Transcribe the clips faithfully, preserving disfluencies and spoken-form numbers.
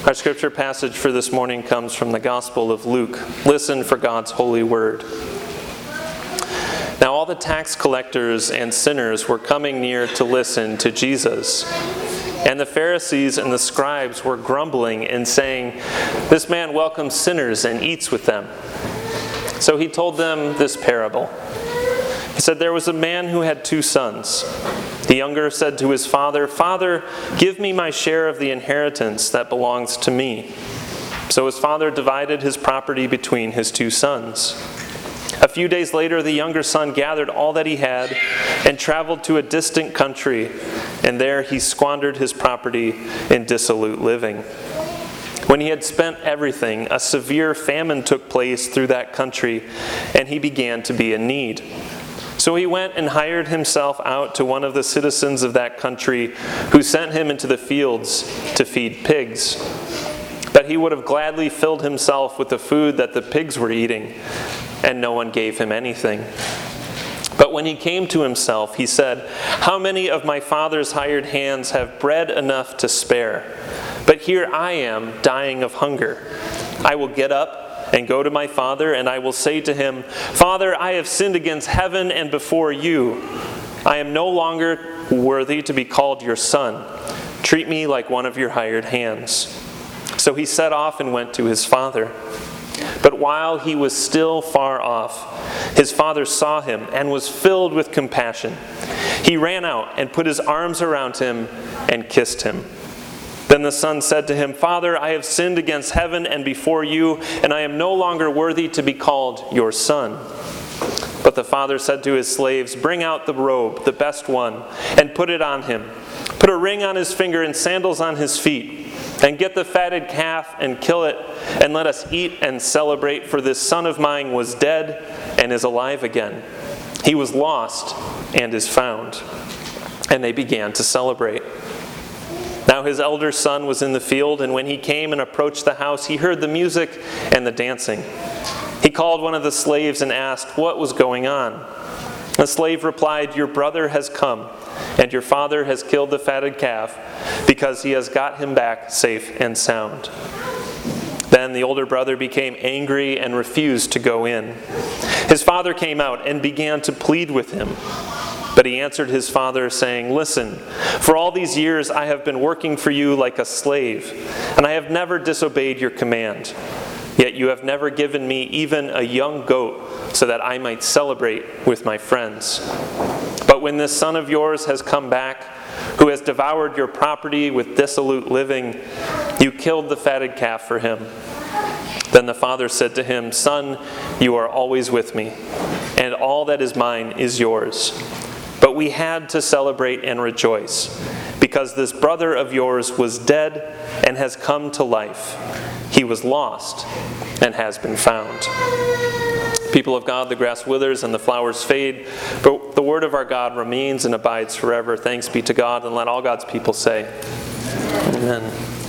Our scripture passage for this morning comes from the Gospel of Luke. Listen for God's holy word. Now all the tax collectors and sinners were coming near to listen to Jesus. And the Pharisees and the scribes were grumbling and saying, "This man welcomes sinners and eats with them." So he told them this parable. He said, "There was a man who had two sons. The younger said to his father, 'Father, give me my share of the inheritance that belongs to me.' So his father divided his property between his two sons. A few days later, the younger son gathered all that he had and traveled to a distant country, and there he squandered his property in dissolute living. When he had spent everything, a severe famine took place through that country, and he began to be in need. So he went and hired himself out to one of the citizens of that country, who sent him into the fields to feed pigs. But he would have gladly filled himself with the food that the pigs were eating, and no one gave him anything. But when he came to himself, he said, 'How many of my father's hired hands have bread enough to spare? But here I am, dying of hunger. I will get up and go to my father, and I will say to him, Father, I have sinned against heaven and before you. I am no longer worthy to be called your son. Treat me like one of your hired hands.' So he set off and went to his father. But while he was still far off, his father saw him and was filled with compassion. He ran out and put his arms around him and kissed him. Then the son said to him, 'Father, I have sinned against heaven and before you, and I am no longer worthy to be called your son.' But the father said to his slaves, 'Bring out the robe, the best one, and put it on him. Put a ring on his finger and sandals on his feet. And get the fatted calf and kill it, and let us eat and celebrate, for this son of mine was dead and is alive again. He was lost and is found.' And they began to celebrate. Now his elder son was in the field, and when he came and approached the house, he heard the music and the dancing. He called one of the slaves and asked what was going on. The slave replied, 'Your brother has come, and your father has killed the fatted calf, because he has got him back safe and sound.' Then the older brother became angry and refused to go in. His father came out and began to plead with him. But he answered his father, saying, 'Listen, for all these years I have been working for you like a slave, and I have never disobeyed your command. Yet you have never given me even a young goat, so that I might celebrate with my friends. But when this son of yours has come back, who has devoured your property with dissolute living, you killed the fatted calf for him.' Then the father said to him, 'Son, you are always with me, and all that is mine is yours. But we had to celebrate and rejoice, because this brother of yours was dead and has come to life. He was lost and has been found.'" People of God, the grass withers and the flowers fade, but the word of our God remains and abides forever. Thanks be to God, and let all God's people say, Amen.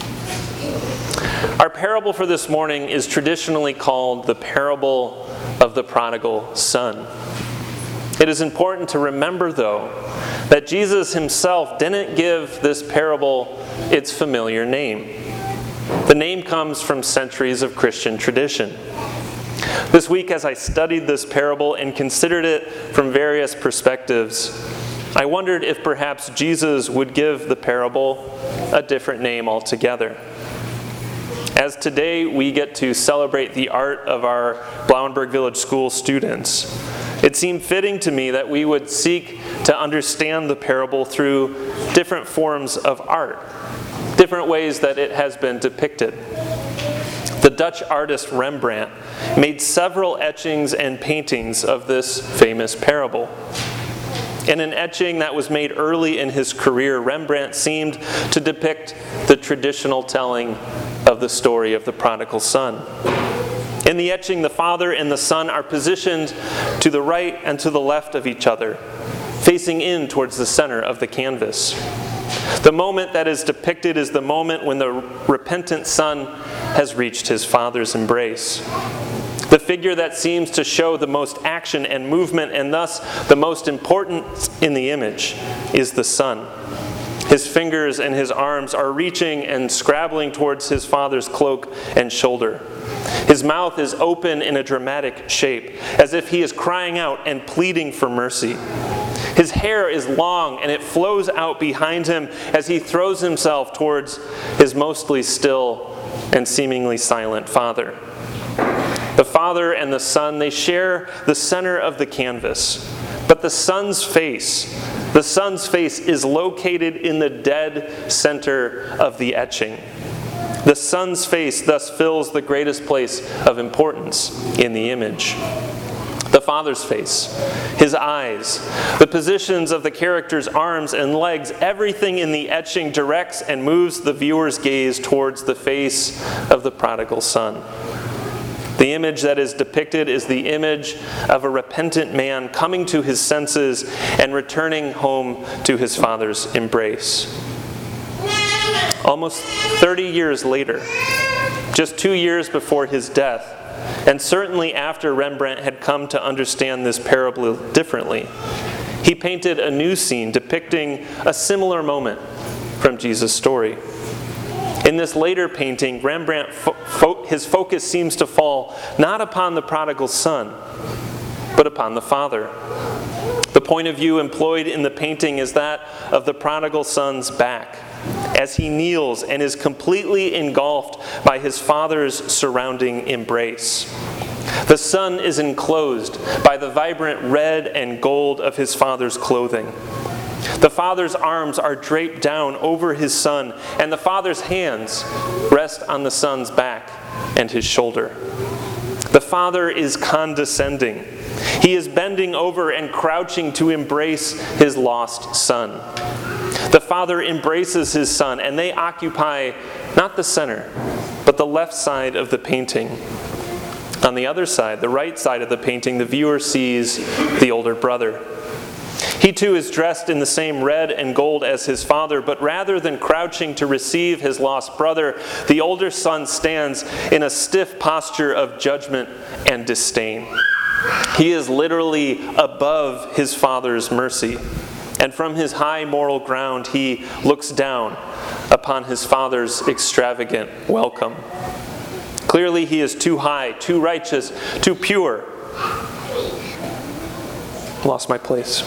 Our parable for this morning is traditionally called the parable of the prodigal son. It is important to remember, though, that Jesus himself didn't give this parable its familiar name. The name comes from centuries of Christian tradition. This week, as I studied this parable and considered it from various perspectives, I wondered if perhaps Jesus would give the parable a different name altogether. As today we get to celebrate the art of our Blauenberg Village School students, it seemed fitting to me that we would seek to understand the parable through different forms of art, different ways that it has been depicted. The Dutch artist Rembrandt made several etchings and paintings of this famous parable. In an etching that was made early in his career, Rembrandt seemed to depict the traditional telling of the story of the prodigal son. In the etching, the father and the son are positioned to the right and to the left of each other, facing in towards the center of the canvas. The moment that is depicted is the moment when the repentant son has reached his father's embrace. The figure that seems to show the most action and movement, and thus the most important in the image, is the son. His fingers and his arms are reaching and scrabbling towards his father's cloak and shoulder. His mouth is open in a dramatic shape, as if he is crying out and pleading for mercy. His hair is long and it flows out behind him as he throws himself towards his mostly still and seemingly silent father. The father and the son, they share the center of the canvas, but the son's face, the son's face is located in the dead center of the etching. The son's face thus fills the greatest place of importance in the image. The father's face, his eyes, the positions of the character's arms and legs, everything in the etching directs and moves the viewer's gaze towards the face of the prodigal son. The image that is depicted is the image of a repentant man coming to his senses and returning home to his father's embrace. Almost thirty years later, just two years before his death, and certainly after Rembrandt had come to understand this parable differently, he painted a new scene depicting a similar moment from Jesus' story. In this later painting, Rembrandt, fo- fo- his focus seems to fall not upon the prodigal son, but upon the father. The point of view employed in the painting is that of the prodigal son's back, as he kneels and is completely engulfed by his father's surrounding embrace. The son is enclosed by the vibrant red and gold of his father's clothing. The father's arms are draped down over his son, and the father's hands rest on the son's back and his shoulder. The father is condescending. He is bending over and crouching to embrace his lost son. The father embraces his son, and they occupy not the center, but the left side of the painting. On the other side, the right side of the painting, the viewer sees the older brother. He too is dressed in the same red and gold as his father, but rather than crouching to receive his lost brother, the older son stands in a stiff posture of judgment and disdain. He is literally above his father's mercy, and from his high moral ground he looks down upon his father's extravagant welcome. Clearly he is too high, too righteous, too pure. Lost my place.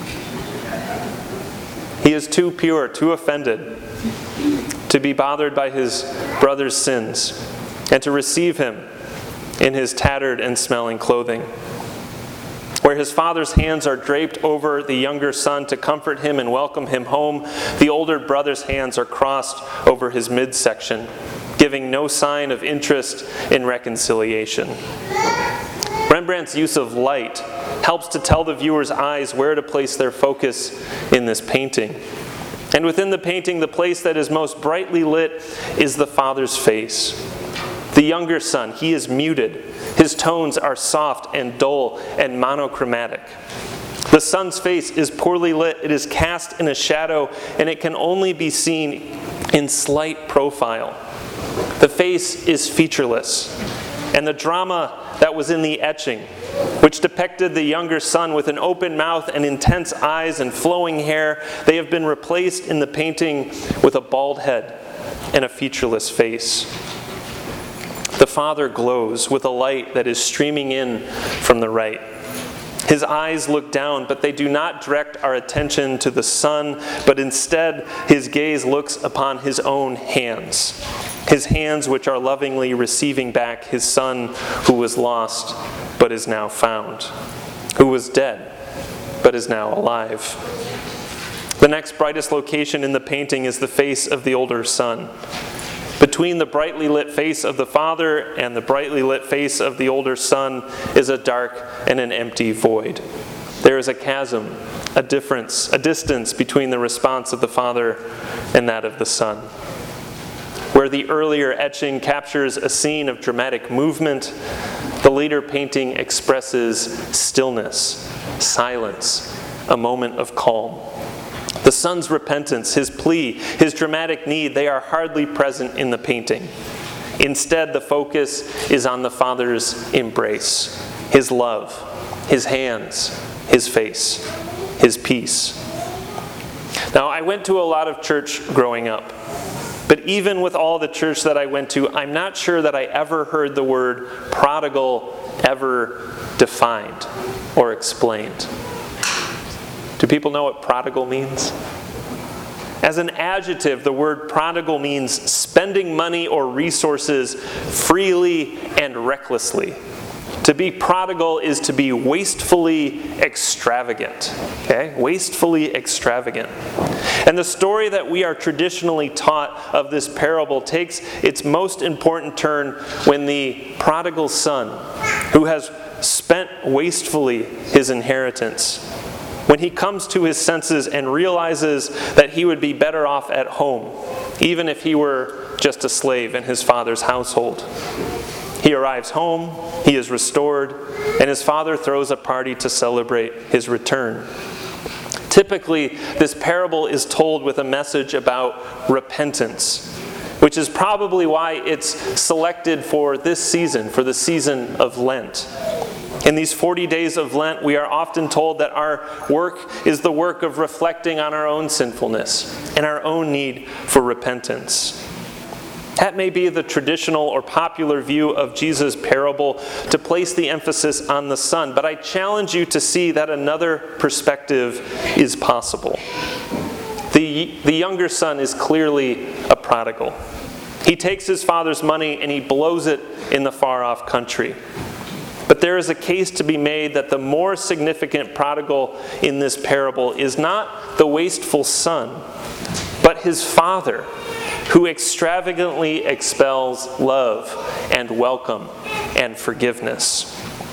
He is too pure, too offended to be bothered by his brother's sins and to receive him in his tattered and smelling clothing. Where his father's hands are draped over the younger son to comfort him and welcome him home, the older brother's hands are crossed over his midsection, giving no sign of interest in reconciliation. Rembrandt's use of light helps to tell the viewer's eyes where to place their focus in this painting. And within the painting, the place that is most brightly lit is the father's face. The younger son, he is muted. His tones are soft and dull and monochromatic. The son's face is poorly lit. It is cast in a shadow, and it can only be seen in slight profile. The face is featureless, and the drama that was in the etching, which depicted the younger son with an open mouth and intense eyes and flowing hair, they have been replaced in the painting with a bald head and a featureless face. The father glows with a light that is streaming in from the right. His eyes look down, but they do not direct our attention to the son, but instead his gaze looks upon his own hands. His hands which are lovingly receiving back his son who was lost but is now found, who was dead but is now alive. The next brightest location in the painting is the face of the older son. Between the brightly lit face of the father and the brightly lit face of the older son is a dark and an empty void. There is a chasm, a difference, a distance between the response of the father and that of the son. Where the earlier etching captures a scene of dramatic movement, the later painting expresses stillness, silence, a moment of calm. The son's repentance, his plea, his dramatic need, they are hardly present in the painting. Instead, the focus is on the father's embrace, his love, his hands, his face, his peace. Now, I went to a lot of church growing up. But even with all the church that I went to, I'm not sure that I ever heard the word prodigal ever defined or explained. Do people know what prodigal means? As an adjective, the word prodigal means spending money or resources freely and recklessly. To be prodigal is to be wastefully extravagant. Okay? Wastefully extravagant. And the story that we are traditionally taught of this parable takes its most important turn when the prodigal son, who has spent wastefully his inheritance, when he comes to his senses and realizes that he would be better off at home, even if he were just a slave in his father's household. He arrives home, he is restored, and his father throws a party to celebrate his return. Typically, this parable is told with a message about repentance, which is probably why it's selected for this season, for the season of Lent. In these forty days of Lent, we are often told that our work is the work of reflecting on our own sinfulness and our own need for repentance. That may be the traditional or popular view of Jesus' parable to place the emphasis on the son, but I challenge you to see that another perspective is possible. The, the younger son is clearly a prodigal. He takes his father's money and he blows it in the far-off country. But there is a case to be made that the more significant prodigal in this parable is not the wasteful son, but his father, who extravagantly expels love and welcome and forgiveness.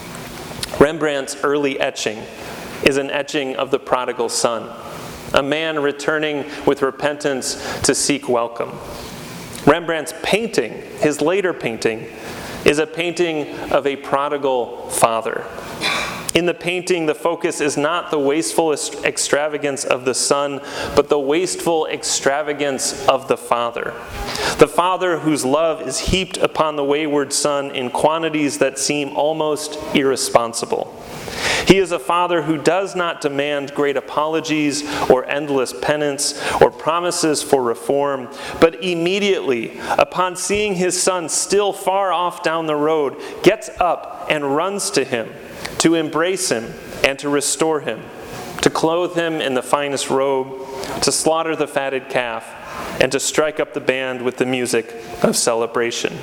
Rembrandt's early etching is an etching of the prodigal son, a man returning with repentance to seek welcome. Rembrandt's painting, his later painting, is a painting of a prodigal father. In the painting, the focus is not the wasteful extravagance of the son, but the wasteful extravagance of the father. The father whose love is heaped upon the wayward son in quantities that seem almost irresponsible. He is a father who does not demand great apologies or endless penance or promises for reform, but immediately, upon seeing his son still far off down the road, gets up and runs to him, to embrace him and to restore him, to clothe him in the finest robe, to slaughter the fatted calf, and to strike up the band with the music of celebration.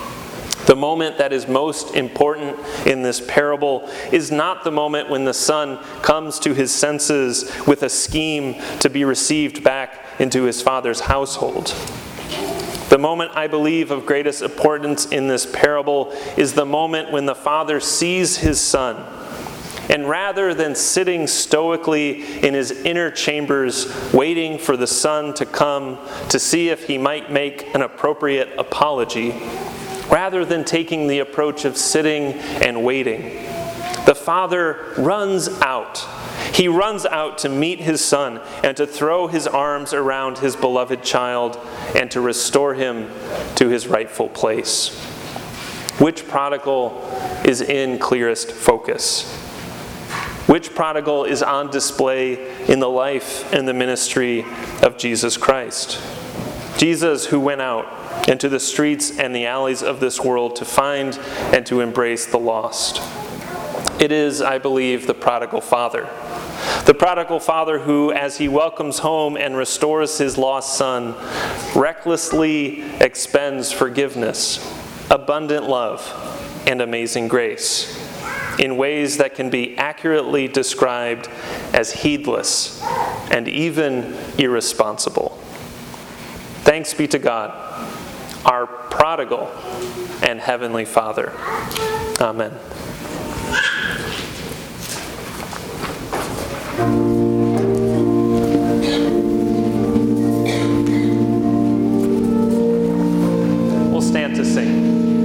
The moment that is most important in this parable is not the moment when the son comes to his senses with a scheme to be received back into his father's household. The moment, I believe, of greatest importance in this parable is the moment when the father sees his son, and rather than sitting stoically in his inner chambers waiting for the son to come to see if he might make an appropriate apology, rather than taking the approach of sitting and waiting, the father runs out. He runs out to meet his son and to throw his arms around his beloved child and to restore him to his rightful place. Which prodigal is in clearest focus? Which prodigal is on display in the life and the ministry of Jesus Christ? Jesus, who went out into the streets and the alleys of this world to find and to embrace the lost. It is, I believe, the prodigal father. The prodigal father who, as he welcomes home and restores his lost son, recklessly expends forgiveness, abundant love, and amazing grace in ways that can be accurately described as heedless and even irresponsible. Thanks be to God, our prodigal and heavenly Father. Amen. We'll stand to sing.